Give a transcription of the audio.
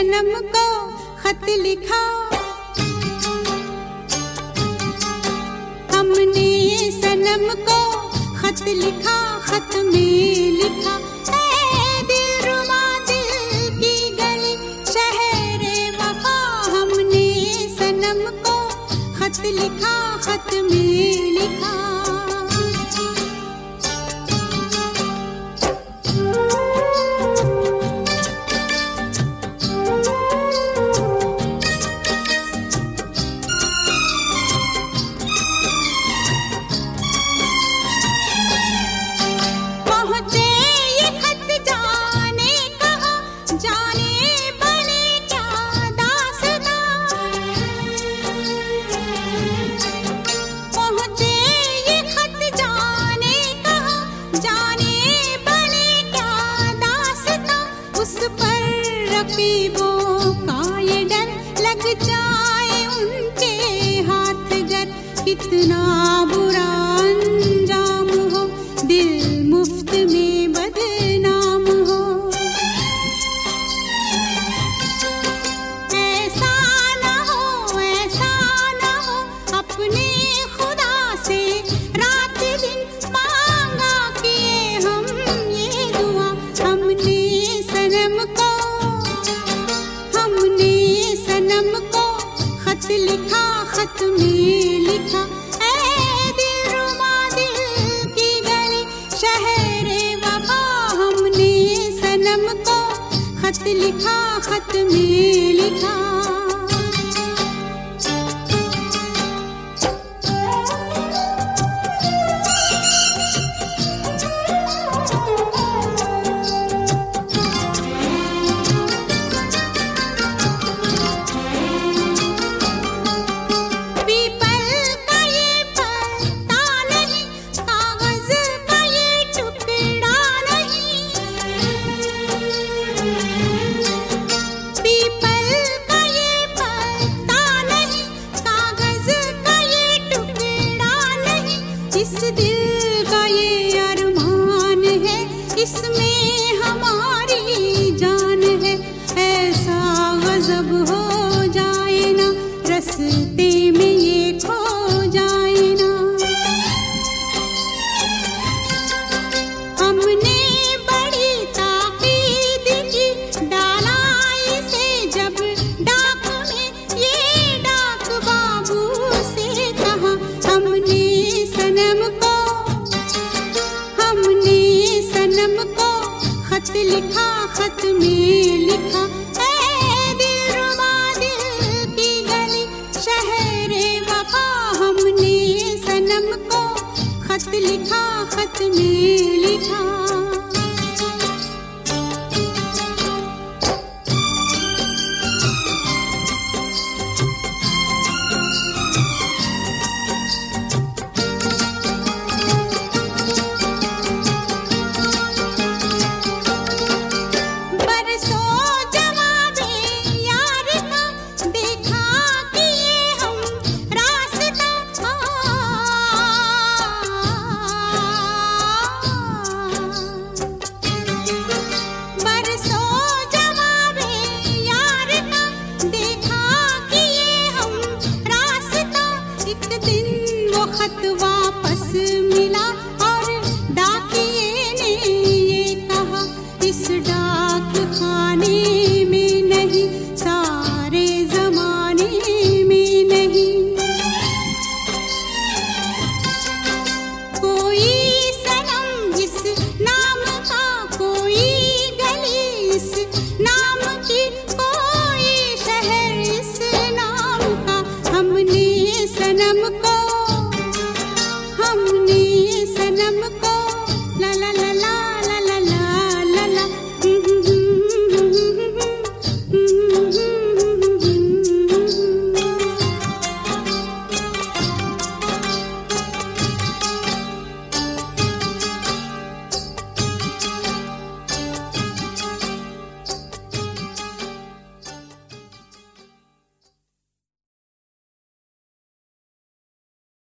सनम को खत लिखा, हमने सनम को खत लिखा, खत में लिखा ऐ दिलरुबा दिल की गली शहरे वफा। हमने सनम को खत लिखा, खत में लिखा। रकीबों का ये डर लग जाए उनके हाथ गर, कितना बुरा अंजाम हो, दिल मुफ्त में बदनाम हो। ऐसा ना हो अपने खुदा से रात दिन मांगा किए हम ये दुआ। हमने सनम को खत लिखा, खत में लिखा ऐ दिलरुबा दिल की गली शहरे वफा। हमने सनम को खत लिखा, खत में लिखा। इस दिल का ये अरमान है, इसमें हमारी जान है। ऐसा गजब हो जाए ना, रस्ते में ये खो जाए ना। हमने बड़ी ताकीद की, डाला इसे जब डाक में, ये डाक बाबू से कहा। हमने सनम को खत लिखा, खत में लिखा ऐ दिलरुबा दिल की गली शहरे वफा। हमने सनम को खत लिखा, खत में लिखा। खत वापस मिला और डाकिए ने ये कहा, इस डाक खाने में नहीं, सारे जमाने में नहीं। कोई सनम इस नाम का, कोई गली इस नाम की, कोई शहर इस नाम का। हमने सनम